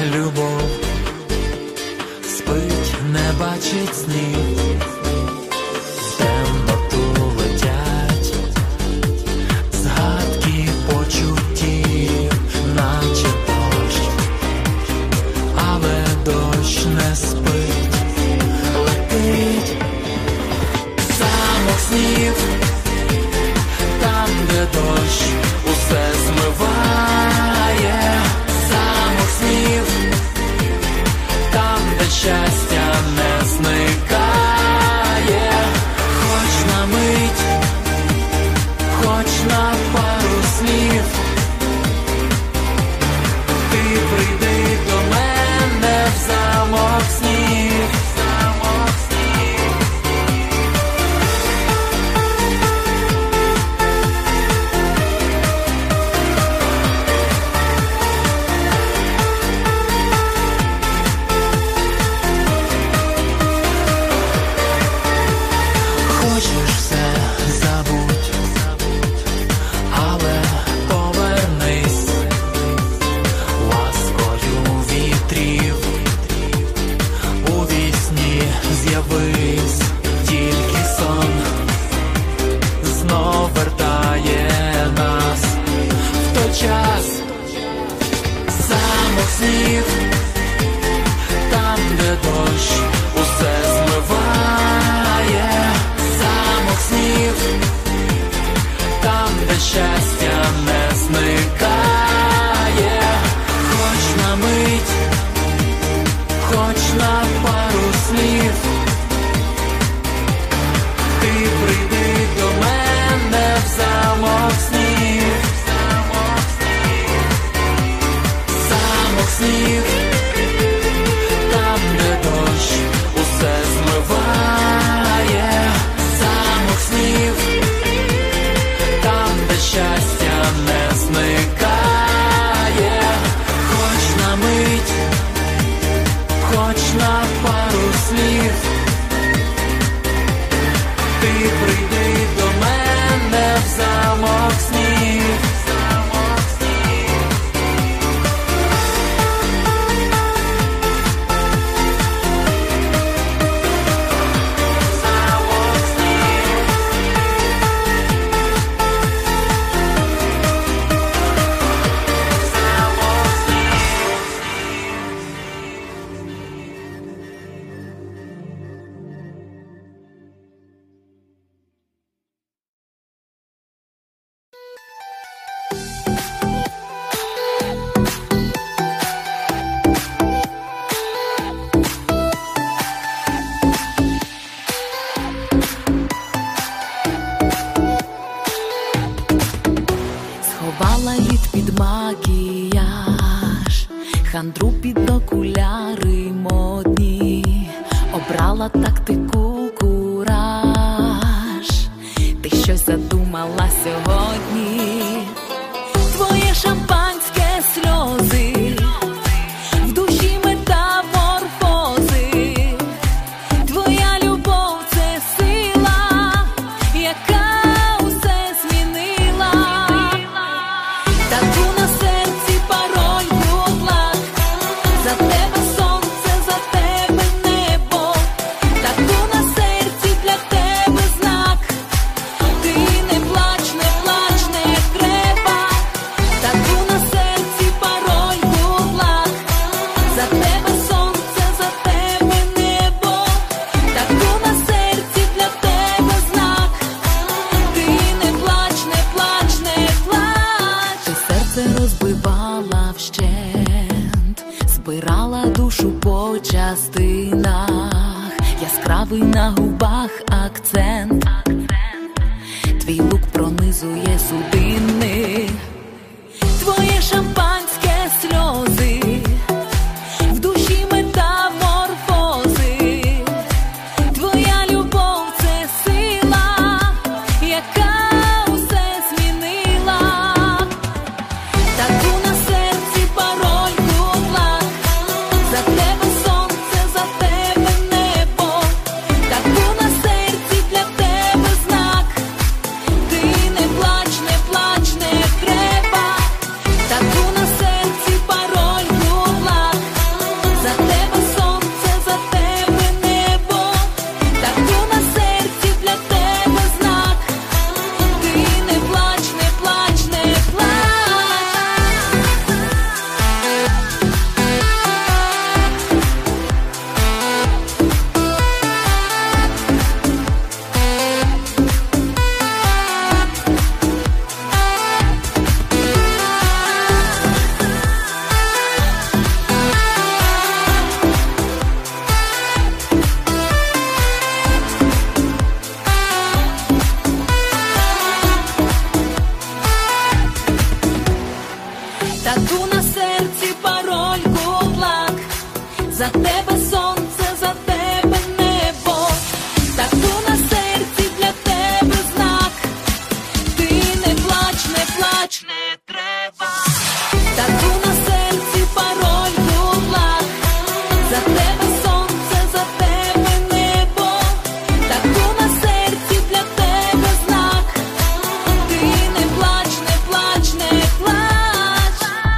любов, спить, не бачить снів, в темноту летять згадки почуттів, наче дощ, але дощ не спить, летить замок снів, там, де дощ усе змиває, замок снів, там, де щастя не зникає, хоч на мить, хоч на пару слів, ти прийди до мене в замок снів, замок снів. Хочеш все забудь, але повернись ласкою вітрів, у вісні з'явись, тільки сон знов вертає нас в той час, замок снів, там, де дощ усе змиває, замок снів, там, де щастя не зникає, хоч на мить, хоч на пару слів, ти прийди до мене в замок снів, замок снів, замок снів, там, де дощ усе змиває, замок снів, там, де щастя не зникає, хоч на мить, хоч на пару слів, ти прийди до мене в замок снів, замок снів. Сховала лід під макіяж, хандру під окуляри модні, обрала тактику кураж. Ти щось задумала сьогодні? Твоє шампанське сльози, в душі метаморфози. Твоя любов – це сила, яка усе змінила. Тату на серці, пароль, good luck. За тебе сонце, за тебе небо. Тату на серці, для тебе знак. Ти не плач, не плач, не треба. Тату на серці, пароль, good luck. За тебе сонце, за тебе небо. Тату на серці, для тебе знак. Ти не плач, не плач, не плач. Ти серце розбивала вщент, збирала душу по частинах, яскравий на губах акцент. Твій лук пронизує судини, твоє шампанське сльози, в душі метаморфози. Твоя любов – це сила, яка усе змінила. Тату на серці, пароль, good luck. За тебе сонце, за тебе небо. Тату на серці, для тебе знак. Ти не плач, не плач, не треба. Тату на серці, пароль. тату на серці, пароль гудлак. За тебе сонце, за тебе небо, тату на серці, для тебе знак. Ти не плач, не плач, не треба. Тату на серці, пароль гудлак. За тебе сонце, за тебе небо, тату на серці, для тебе знак. Ти не плач, не плач, не плач.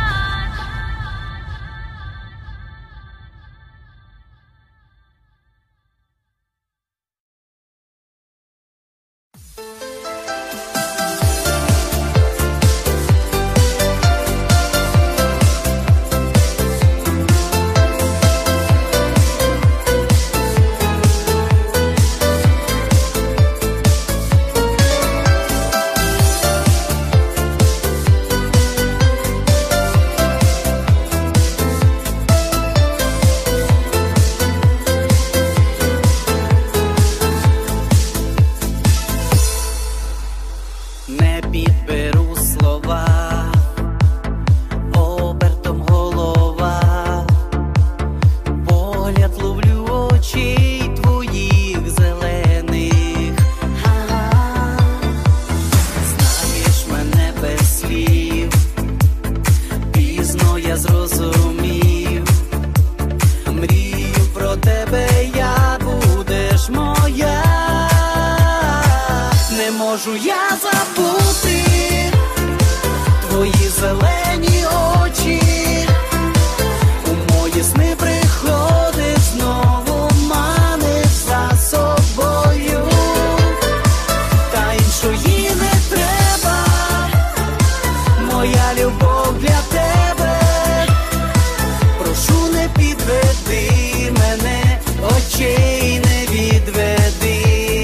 Не підберу слова, обертом голова, погляд ловлю очей твоїх зелених. Знаєш мене без слів, пізно я зрозумів. Мрію про тебе, я, будеш моя. Не можу я забути твої зелені очі. У мої сни приходиш знову, маниш за собою. Та іншої не треба, моя любов для тебе. Прошу, не підведи мене, очей не відведи.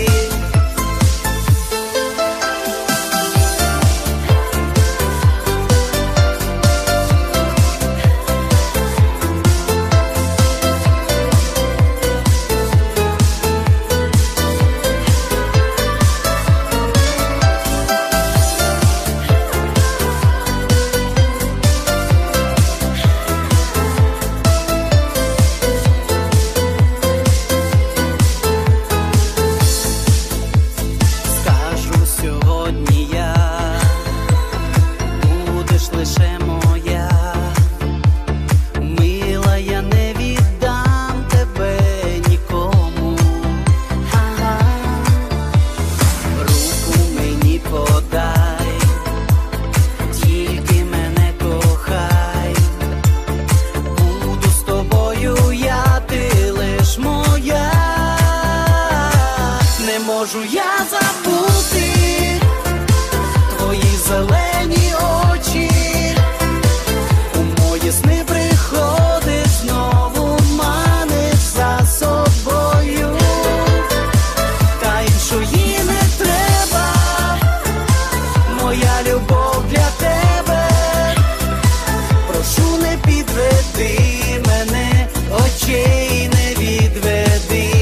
Скажу сьогодні я, будеш лише моя. Мила, я не віддам тебе нікому. Руку мені подай, тільки мене кохай. Буду з тобою я, ти лиш моя. Не можу я забути твої зелені очі. У мої сни приходиш знову, маниш за собою. Та іншої не треба, моя любов для тебе. Прошу, не підведи мене, очей не відведи.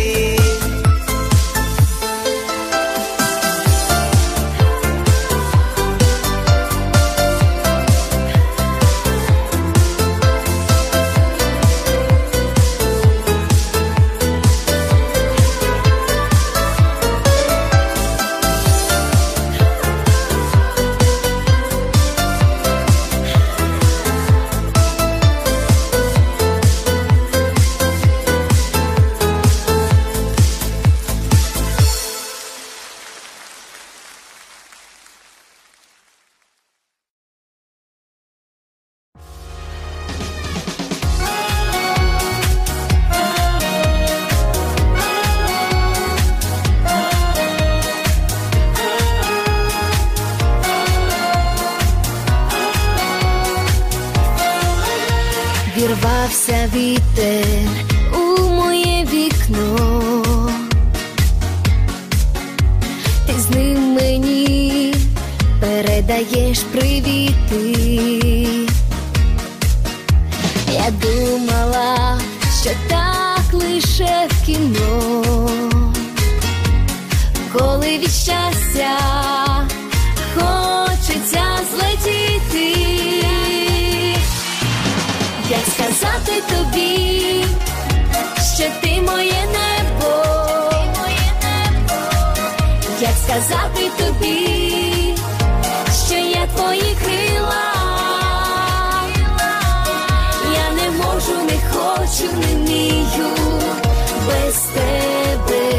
Вірвався вітер у моє вікно, ти з ним мені передаєш привіти. Я думала, що так лише в кіно, коли від щастя хочеться злетіти. тобі, що я твої крила. Я не можу, не хочу, не вмію без тебе.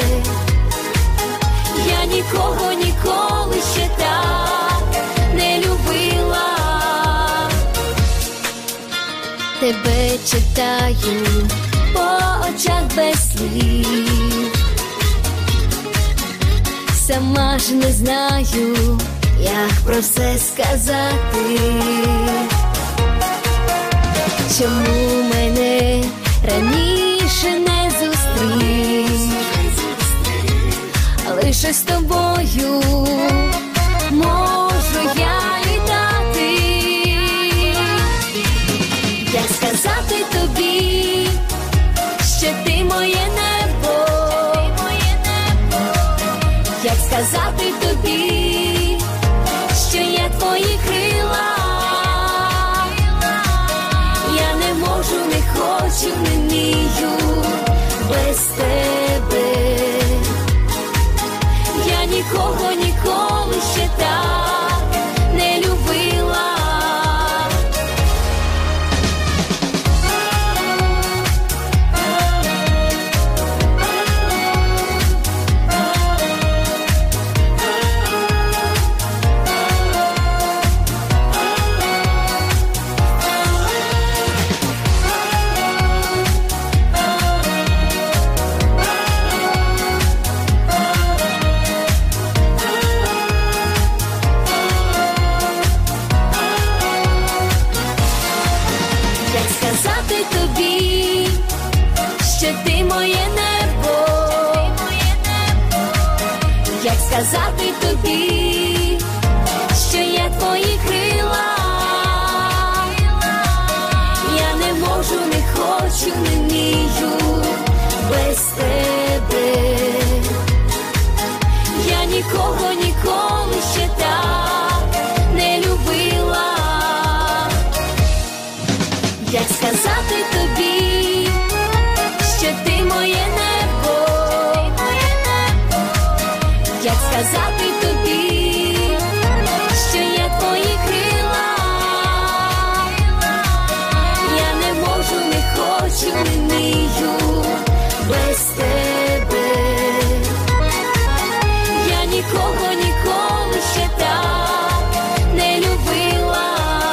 Я нікого ніколи ще так не любила. Тебе читаю по очах без слів, сама ж не знаю, як про все сказати. Чому мене раніше не зустрів? Лише з тобою можу я літати. Як сказати тобі, що ти моє небо? Як сказати тобі, що я твої крила? Я не можу, не хочу, не вмію без тебе. Я нікого ніколи ще так не любила. Сказати тобі, що ти моє небо. Як сказати тобі, що я твої крила? Я не можу, не хочу, не вмію без тебе. Я нікого ніколи ще так не любила. Як сказати тобі, що ти моє небо? Як сказати тобі, що я твої крила? Я не можу, не хочу, не вмію без тебе. Я нікого ніколи ще так не любила.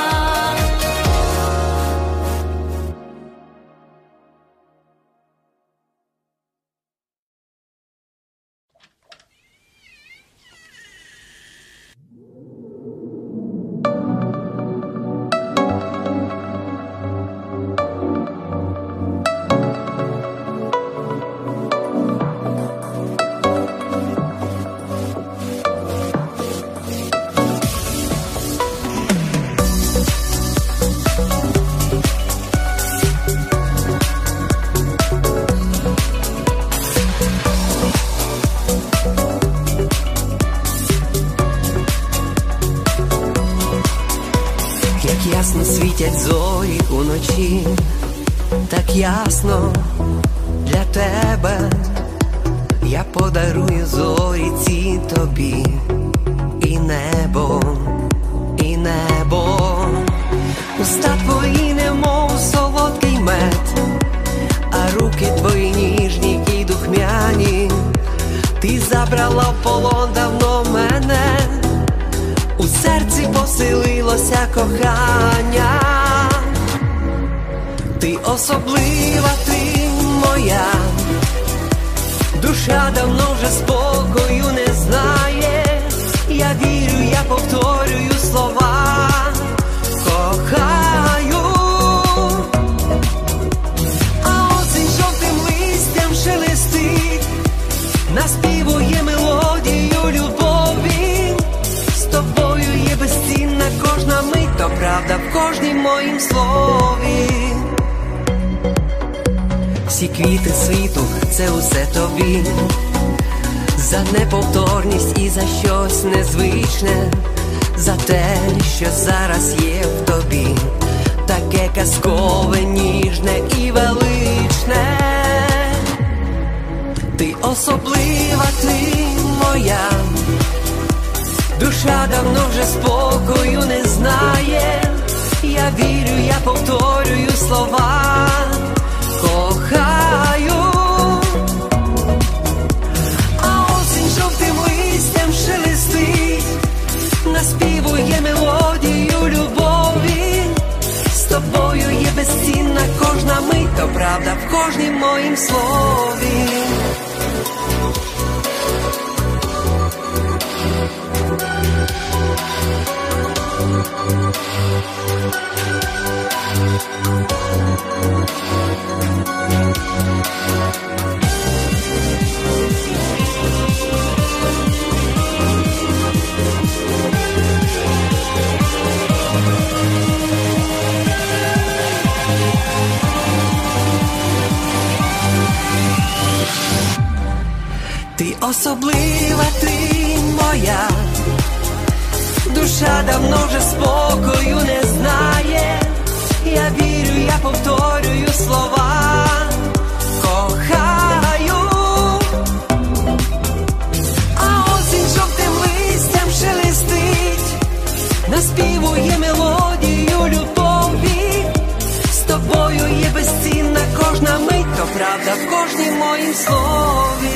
Ясно світять зорі уночі, так ясно для тебе. Я подарую зорі ці тобі, і небо, і небо. Уста твої немов солодкий мед, а руки твої ніжні і духмяні. Ти забрала в полон давно мене, у серці поселилося кохання. Ти особлива, ти моя, душа давно вже спокою не знає. Я вірю, я повторюю слова, кохаю. А осінь жовтим листям шелестить, наспівує мелодію любові. З тобою є безцінна кожна мить, то правда в кожнім моїм слові. Всі квіти світу – це усе тобі, за неповторність і за щось незвичне, за те, що зараз є в тобі, таке казкове, ніжне і величне. Ти особлива, ти моя, душа давно вже спокою не знає. Я вірю, я повторюю слова, кохаю. А осінь жовтим листям шелестить, наспівує мелодію любові. З тобою є безцінна кожна мить, то правда в кожнім моїм слові. Ти особлива, ти моя, душа давно вже спокою не знає. Я вірю, я повторюю слова, кохаю. А осінь жовтим листям шелестить, наспівує мелодію любові. З тобою є безцінна кожна мить, то правда в кожнім моїм слові.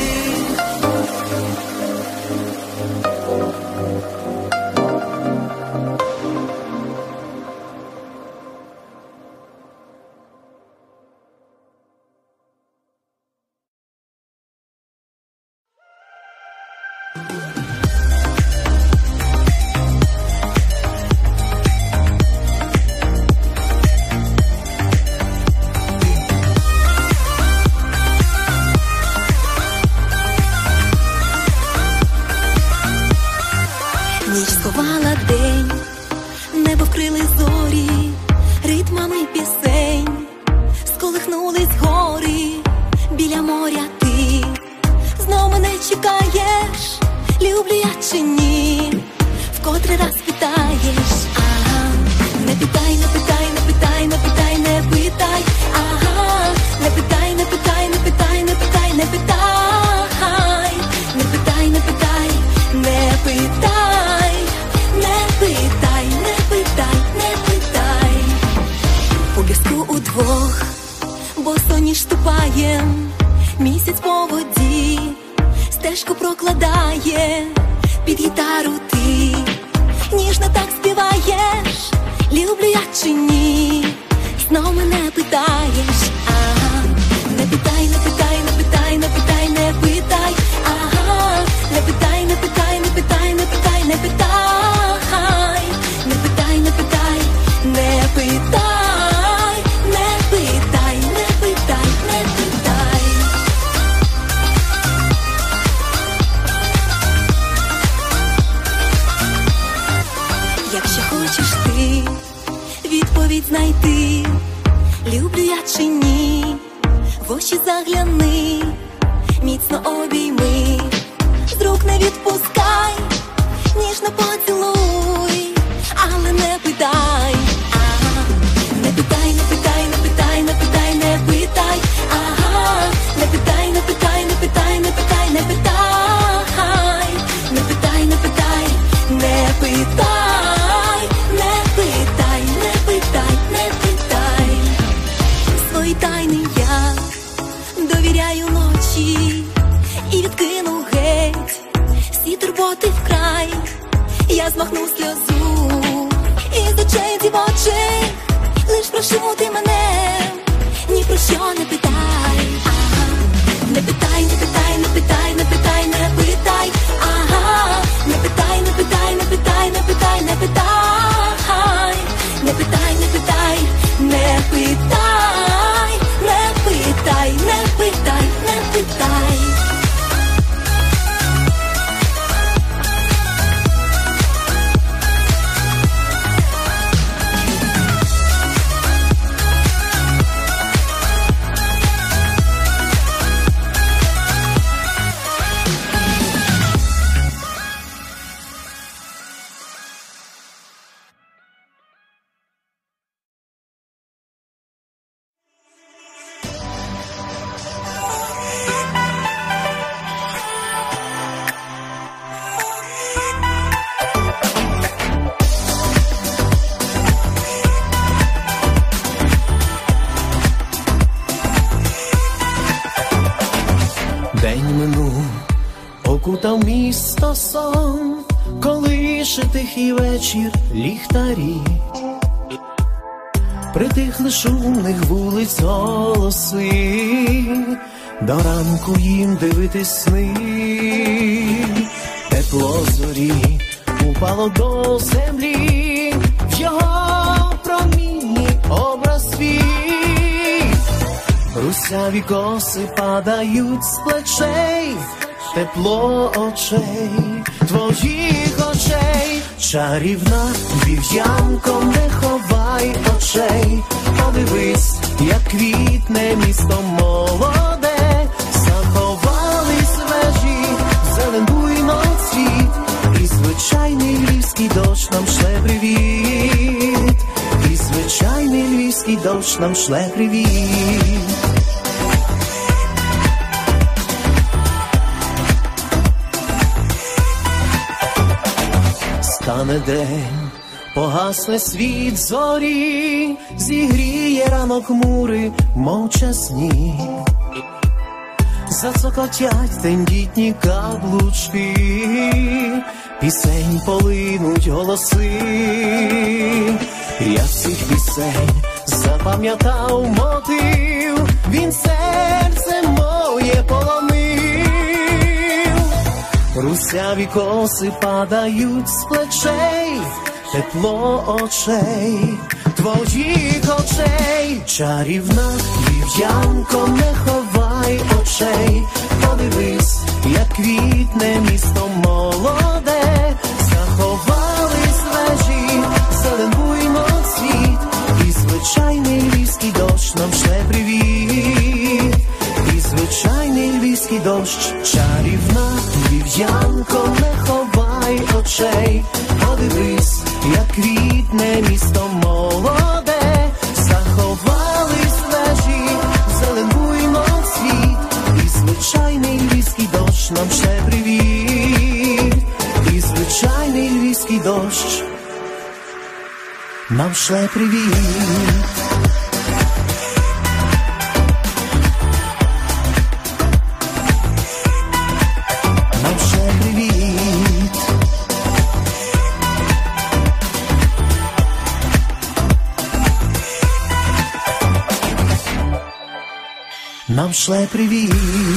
Ніч сховала день, небо вкрили зорі, ритмами пісень, сколихнулись гори, біля моря ти знов мене чекаєш, люблю я чи ні, вкотре раз питаєш, ага, не питай, не питай, не питай, не питай, не питай, ага, не питай, не питай, не питай, не питай, не питай, не питай, не питай, не питай. Не питай, не питай, не питай. У піску удвох, босоніж ступаєм, місяць по воді, стежку прокладає, під гітару ти ніжно так співаєш, люблю я чи ні, знов мене питаєш, ага, не питай, не питай, не питай, не питай, не питай, ага, не питай, не питай, не питай, не питай, не питай. Не питай, не питай, не питай, не питай, не питай, не питай. Якщо хочеш ти відповідь знайти, люблю я чи ні, в очі загляни, міцно обійми, з рук не відпускай, ніжно поцілуй, але не питай, ага, не питай, не питай, не питай, не питай, не питай, ага, не питай, не питай, не питай, не питай, не питай, не питай, не питай, не питай, не питай, не питай, не питай. Свої тайни я довіряю ночі і відкину геть всі турботи вкрай. Я змахну сльозу із очей дівочих, лиш прошу ти мене, ні про що не питай, ага, не питай, не питай, не питай, не питай, не питай, ага, не питай, не питай, не питай, не питай, не питай, не питай, не питай, не питай, не питай, не питай, не питай. Лише тихий вечір, ліхтарі, притихли шумних вулиць голоси, до ранку їм дивитись сни. Тепло зорі упало до землі, в його промінні образ свій. Русяві коси падають з плечей, тепло очей, твоїх очей. Чарівна вів'янко, не ховай очей, подивись, як квітне місто молоде. Заховались вежі, зелен буйно цвіт, і звичайний львівський дощ нам шле привіт, і звичайний львівський дощ нам шле привіт. Стане день, погасне світ зорі, зігріє ранок хмури мовчасні. Зацокотять тендітні каблучки, пісень полинуть голоси. Я всіх пісень запам'ятав мотив, він серце моє полонив. Русяві коси падають з плечей, тепло очей, твоїх очей. Чарівна вів'янко, не ховай очей, подивись, як квітне місто молоде. Заховались вежі, зелен буйно цвіт, і звичайний львівський дощ нам шле привіт, і звичайний львівський дощ. Чарівна вів'янко, не ховай очей, подивись, як квітне місто молоде. Заховались вежі, зелен буйно цвіт, і звичайний львівський дощ нам шле привіт, і звичайний львівський дощ нам шле привіт. Нам шле привіт.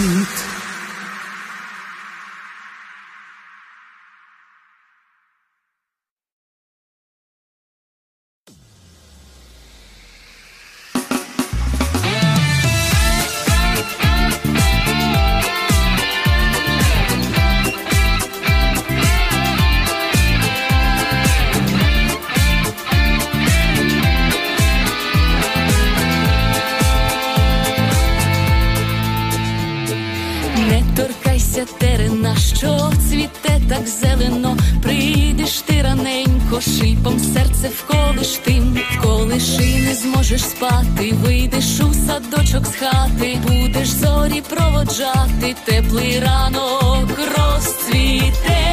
Терена, що цвіте так зелено, прийдеш ти раненько, шипом серце вколиш тим, вколиш і не зможеш спати, вийдеш у садочок з хати, будеш зорі проводжати, теплий ранок розцвіте.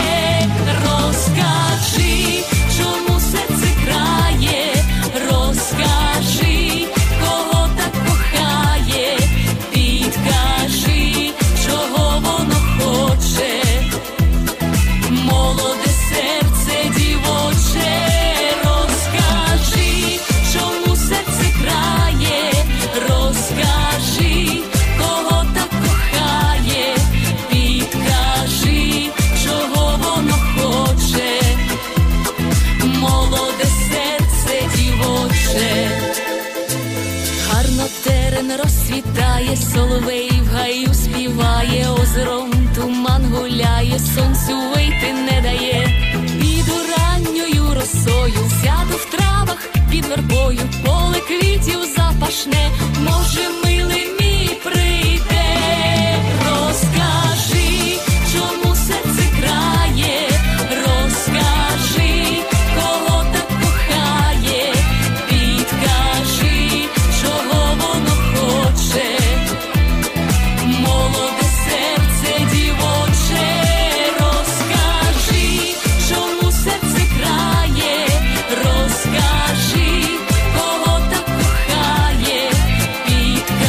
Розкажи, чому серце крає, розкажи, кого так кохає, підкажи, чого воно хоче, молоде серце дівоче. Розкажи, чому серце крає, розкажи, кого так кохає, підкажи, чого воно хоче, молоде серце дівоче. Гарно терен розцвітає, соловей в гаю співає, озером туман гуляє, сонцю вийти не дає. Піду ранньою росою, сяду в травах під вербою, поле квітів запашне, може милий мій прийде. Розкажи, чому серце крає, розкажи, кого так кохає, підкажи, чого воно хоче, молоде серце дівоче. Розкажи, чому серце крає, розкажи, кого так кохає, підкажи,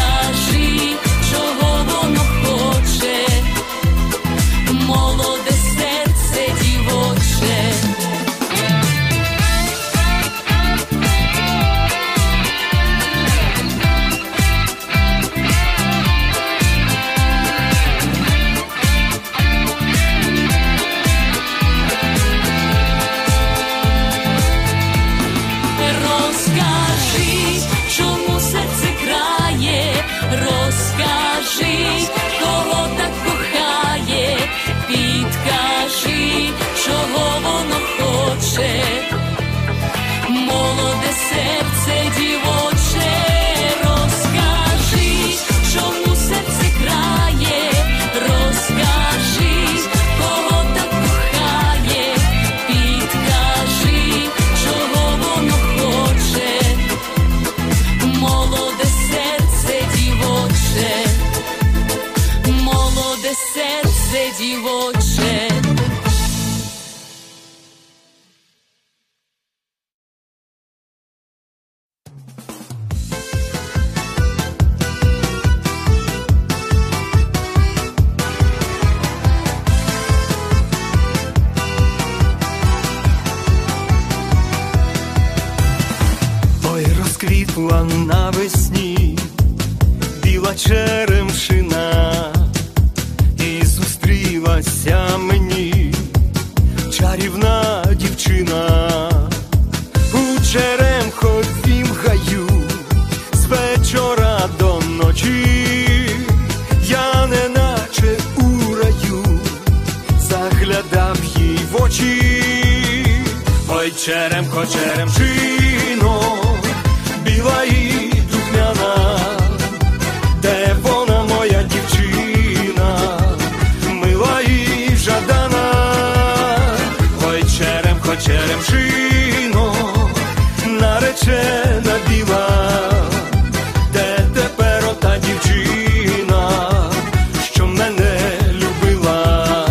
розквітла навесні біла черемшина, і зустрілася мені чарівна дівчина. У черемховім гаю з вечора до ночі, я неначе у раю заглядав їй в очі. Ой, черемхо, черемшино, біла і духмяна, де вона, моя дівчина, мила і жадана. Ой, черемхо, черемшино, наречена біла, де тепер ота дівчина, що мене любила.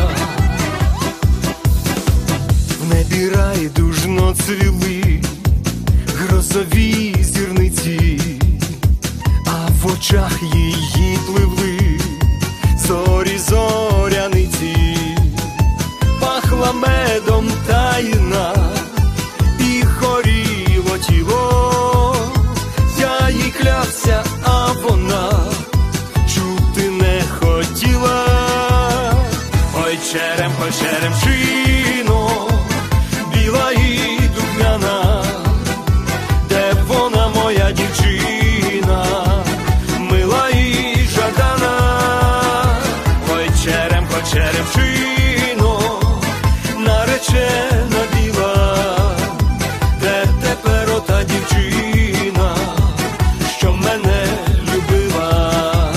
В небі райдужно цвіли грозові зірниці, а в очах її пливли зорі зоряниці. Пахла медом тайна і хоріло тіло, я їй клявся, а вона чути не хотіла. Ой, черемхо, черемшино, біла і духмяна, де вона, моя дівчина, мила і жадана. Ой, черемхо, черемшино, наречена біла, де тепер ота дівчина, що мене любила.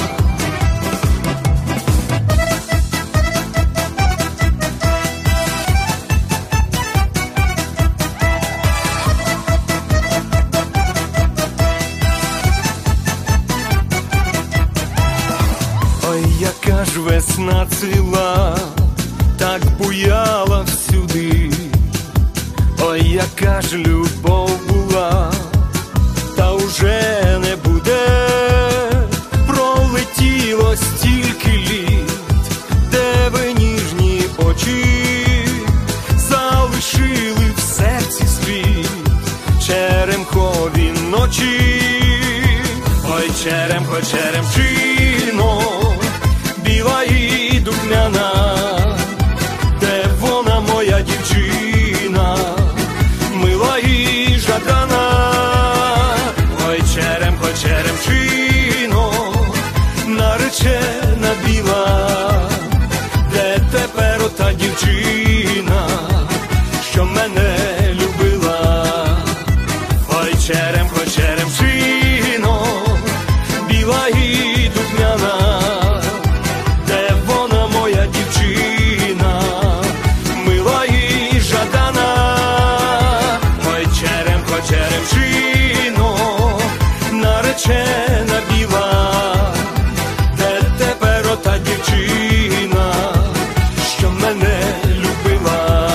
Ой, яка ж весна цвіла, так буяла всюди. Ой, яка ж любов була, та уже не буде. Пролетіло стільки літ, де ви ніжні очі залишили в серці слід черемхові ночі. Ой, черемхо, черемшино, біла і духмяна, де вона, моя дівчина, мила і жадана. Ой, черемхо, черемшино, наречена біла, де тепер ота дівчина, що мене любила. Ой, черемхо, черемшино, біла і духмяна, де вона, моя дівчина, мила і жадана. Ой, черемхо, черемшино, наречена біла, де тепер ота дівчина, що мене любила.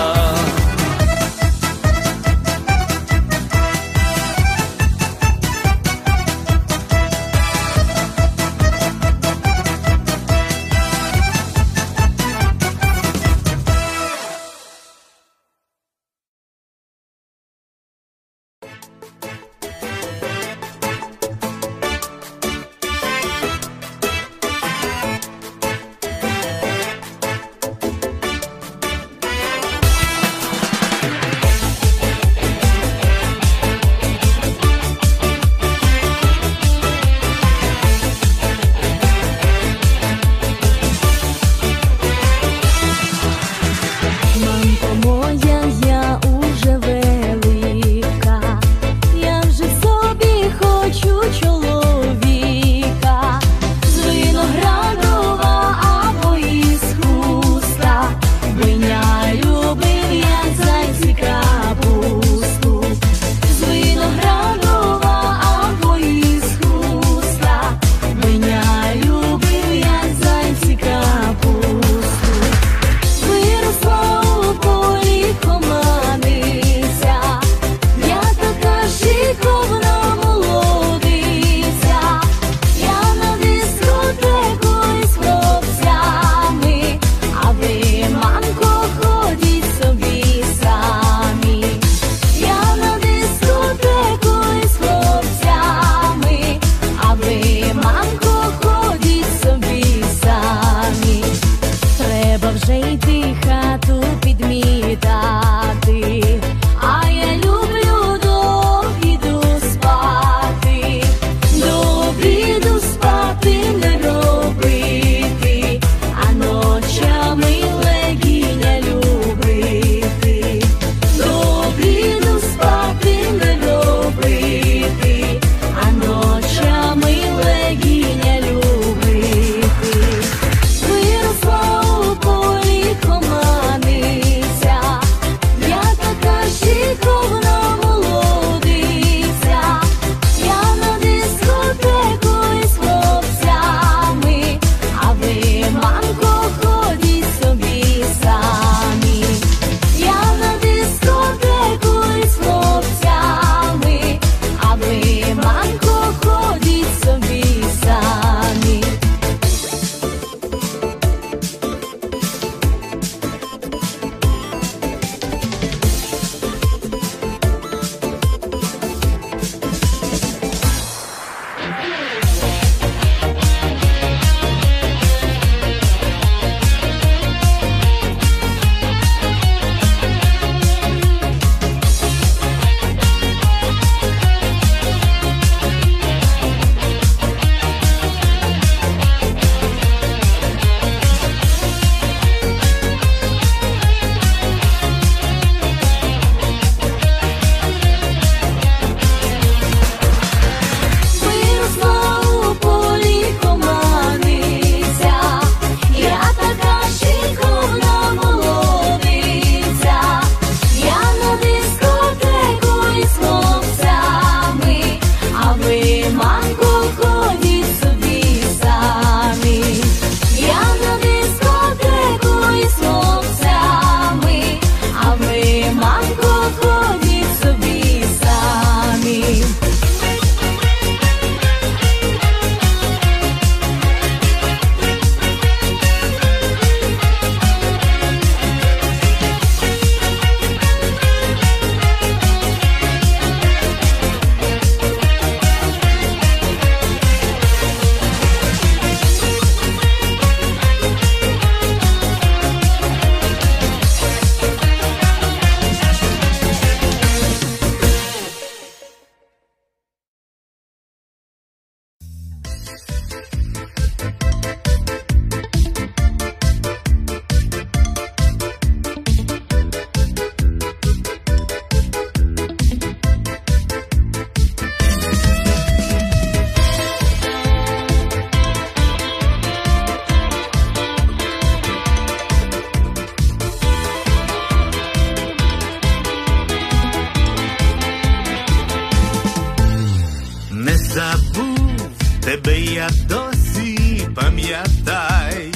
Не забув тебе я досі, пам'ятай.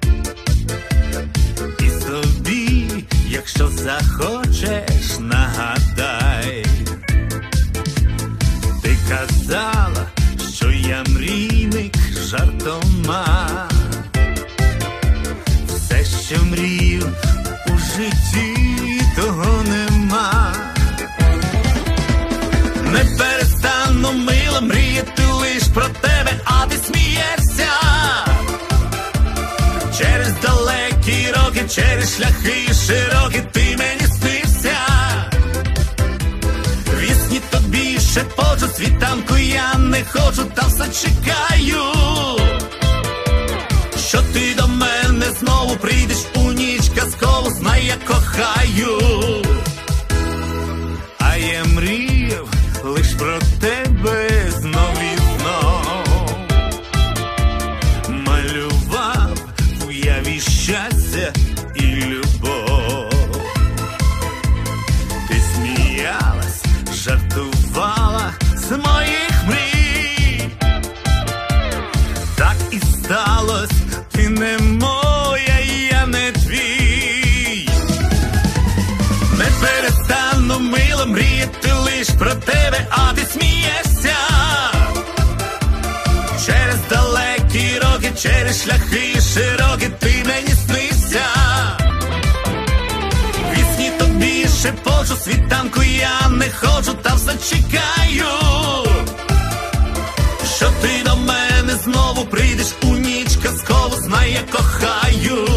І собі, якщо захочеш, нагадай. Ти казала, що я мрійник жартома. Все, що мрію у житті, того нема. Не перестану, мила, мріяти лиш про тебе, а ти смієшся. Через далекі роки, через шляхи широкі ти мені снився. Вісні тобі шепочу, світанку я не хочу, та все чекаю, що ти до мене знову прийдеш у ніч казкову, знай, я кохаю. А я мріяв лиш про тебе знов і знов, малював в уяві щастя і любов. Ти сміялась, жартувала з моїх мрій. Так і сталось, ти не моя, я не твій. Не перестану, мила, мріяти лиш про тебе, а ти смієшся. Через далекі роки, через шляхи широкі ти мені снився. Вісні тобі шепочу, світанку я не хочу, та все чекаю, що ти до мене знову прийдеш у ніч казкову, знай, я кохаю.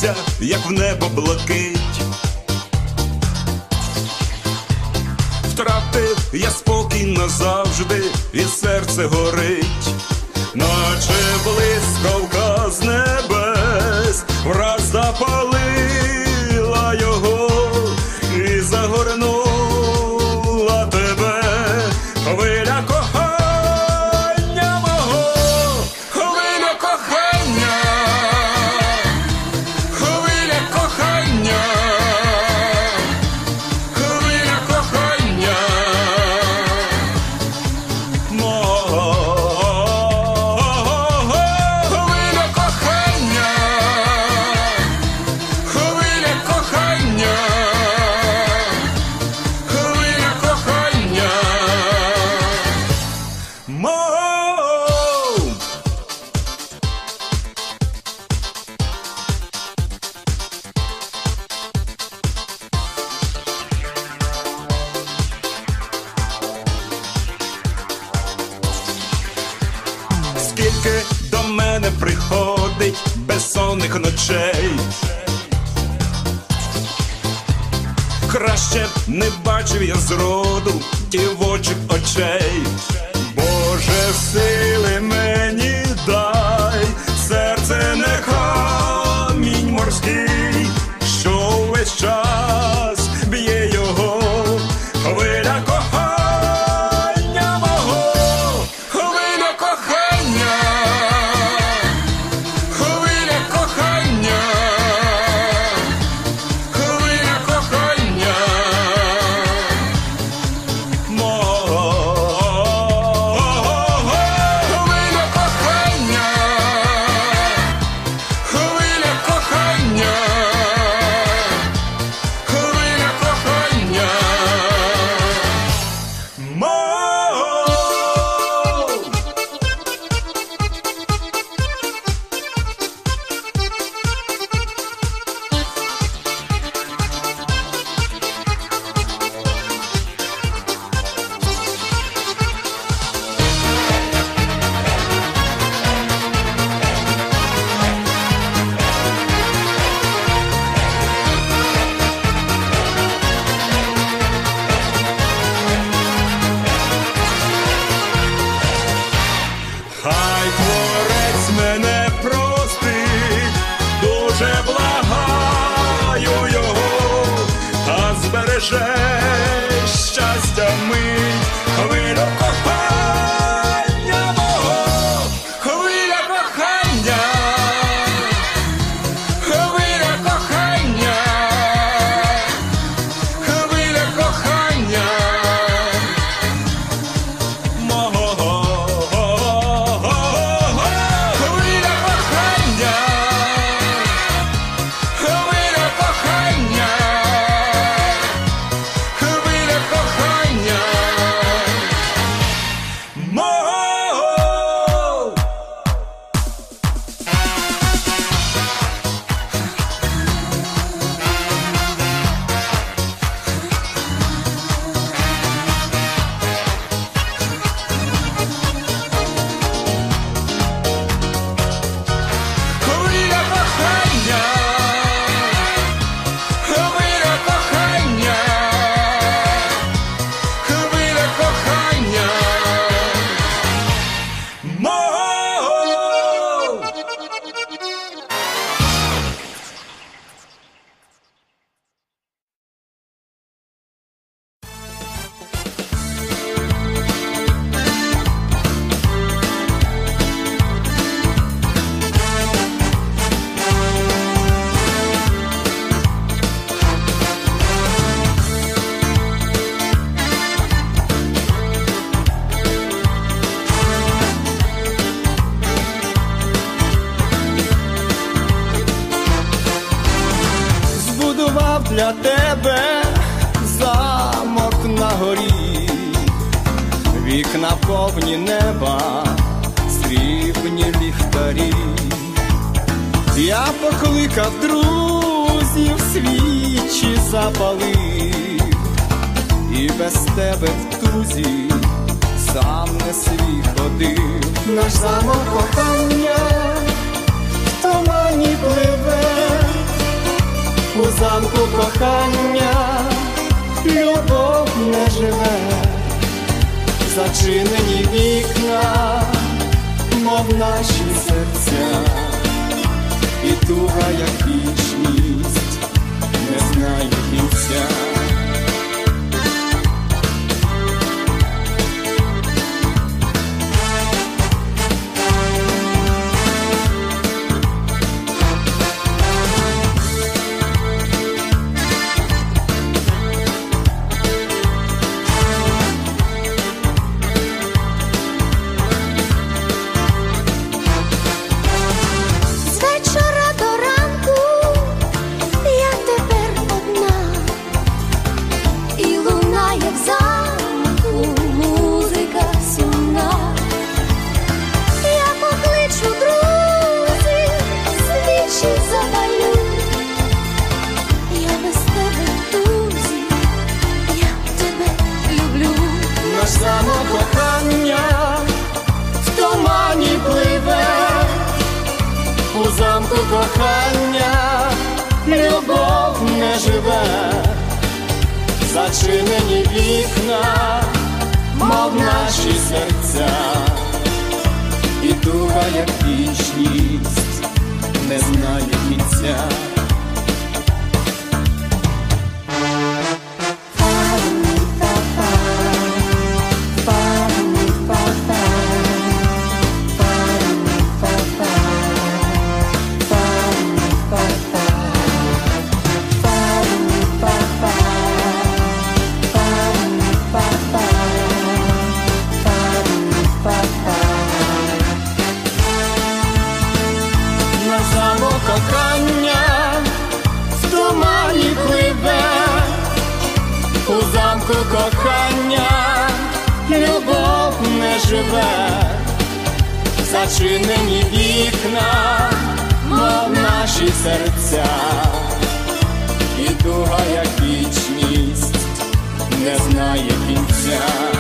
лється, як в небо блакить. Втратив я спокій назавжди, і серце горить, наче блискавка з небес, враз запалила його і загорнула тебе. Хвиля кохання мого, хвиля кохання, хвиля кохання, хвиля кохання мого, хвиля кохання, хвиля кохання, хвиля кохання мого. Скільки до мене приходить безсонних ночей, краще б не бачив я зроду дівочих очей. Боже, сили мені дай, серце не камінь морський, що увесь час б'є його. Хвиля кохання мого, хвиля кохання, хвиля кохання, хвиля кохання мого, хвиля кохання, хвиля кохання, хвиля кохання мого. Хай творець мене простить, дуже благаю його, та збереже щастя мить. Хвилю кохання мого, хвиля кохання, хвиля кохання, хвиля кохання мого, хвиля кохання, хвиля кохання, хвиля кохання мого. Хвиля кохання, хвиля кохання, хвиля кохання мого. Збудував для тебе замок на горі, вікна повні неба, срібні ліхтарі. Я покликав друзів, свічі запалив, і без тебе в тузі сам не свій ходив. Наш замок кохання в тумані пливе, зачинені вікна, мов наші серця, і туга, як вічність, не знає кінця. Замок кохання в тумані пливе, у замку кохання любов не живе, зачинені вікна, мов наші серця, і туга, як вічність, не знає кінця. Замок кохання в тумані пливе, у замку кохання любов не живе, зачинені вікна, мов наші серця, і туга, як вічність, не знає кінця.